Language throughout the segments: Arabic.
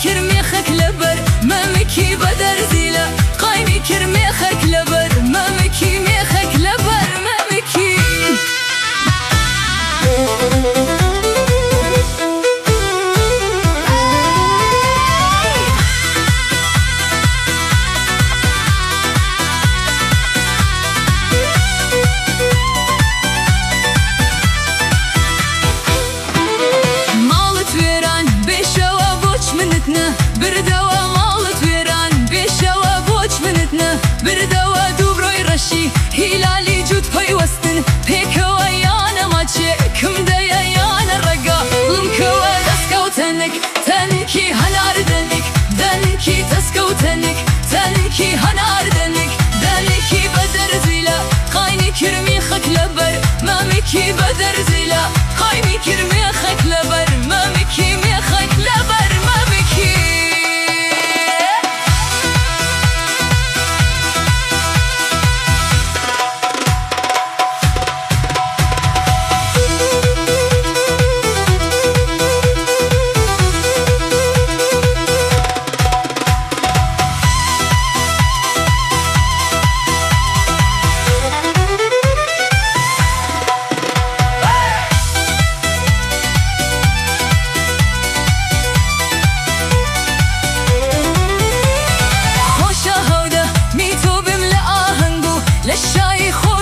كرميخك لبر مامكي بدر زيلا قايمي كرميخك لبر مامكي ميخك لبر مامكي بردوا مالت ويران بيشوا بوش منتنا بردوا دوبروي رشي هلالي جود باي وستن بيكوا يانا ماتشي كم دايا يانا رقا لمكوا دسكو تنكي هنار دنكي تسكو تنكي هنار دنكي بدر زيلا قايني كرمي خك لبر مامكي بدر زيلا قايني كرمي خك لبر مامكي ميخك لبر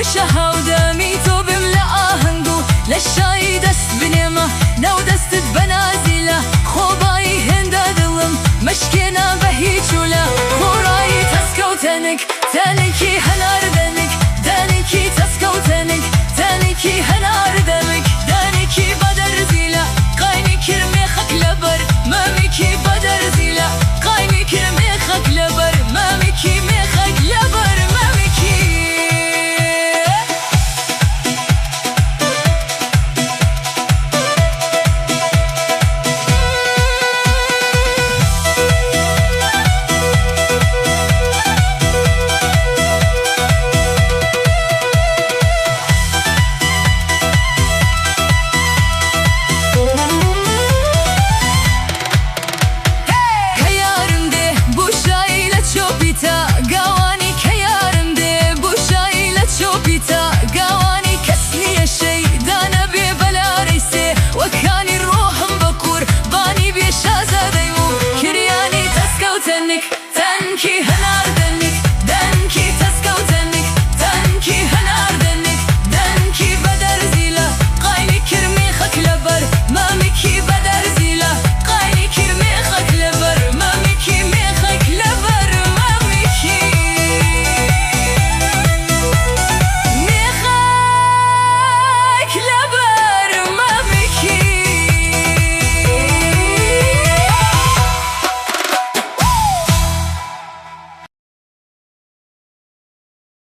للشاي دست بنيمة نو دست بنا